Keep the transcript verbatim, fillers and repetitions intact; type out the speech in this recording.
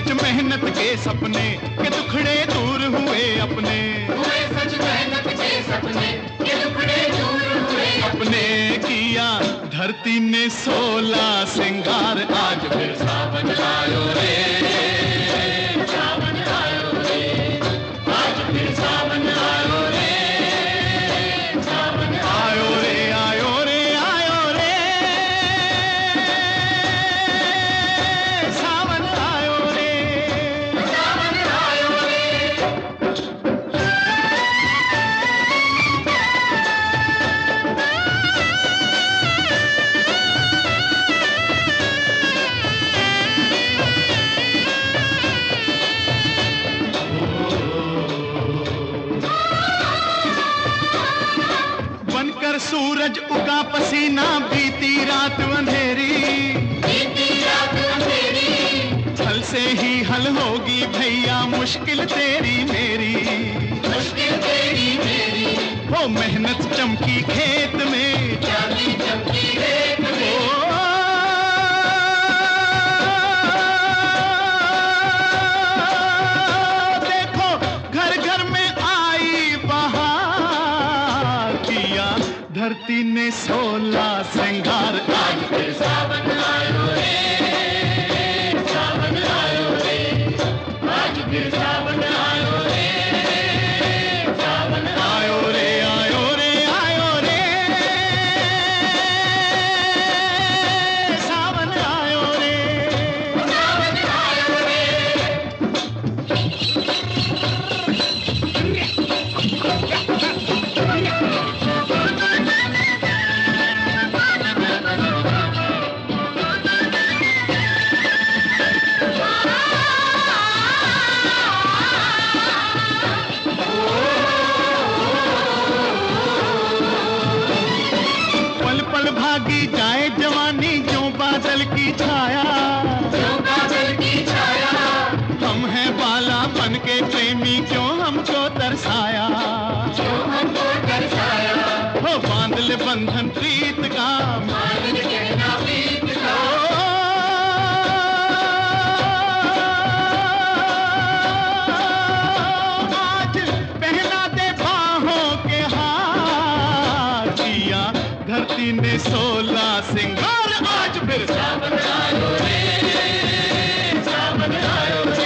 सच मेहनत के सपने के दुखड़े दूर हुए अपने, हुए सच मेहनत के सपने के दुखड़े दूर हुए अपने किया धरती ने सोला सिंगार, आज फिर सावन आयो रे, सावन आयो रे, आज फिर सावन आयो रे, सावन आयो रे, आयो रे, आयो रे, सावन आयो रे, सावन आयो रे। बनकर सूरज उगा पसीना बीती रात अंधेरी, बीती रात अंधेरी, हल से ही हल होगी भैया मुश्किल तेरी मेरी, मुश्किल तेरी मेरी, वो मेहनत चमकी खेत में, चांदी चमकी रेत में, ओ देखो घर घर में आई बहार, किया धरती ने सोला श्रृंगार, आज फिर सावन आयो रे, सावन आयो रे, आज फिर सावन आयो रे, सावन आयो रे, आयो रे, आयो रे, सावन आयो रे, सावन आयो रे। पल पल भागी जाए जवानी जो बादल की छाया, जो बादल की छाया, हम हैं बाला बन के प्रेमी क्यों हमको तरसाया, जो हमको दर्शाया, हो बांध ले बंधन प्रीत का, मान कहना प्रीत का, आज पहना दे बाहों के हार, किया धरती ने सोला सिंगार, आज फिर सावन आयो रे, सावन आयो रे।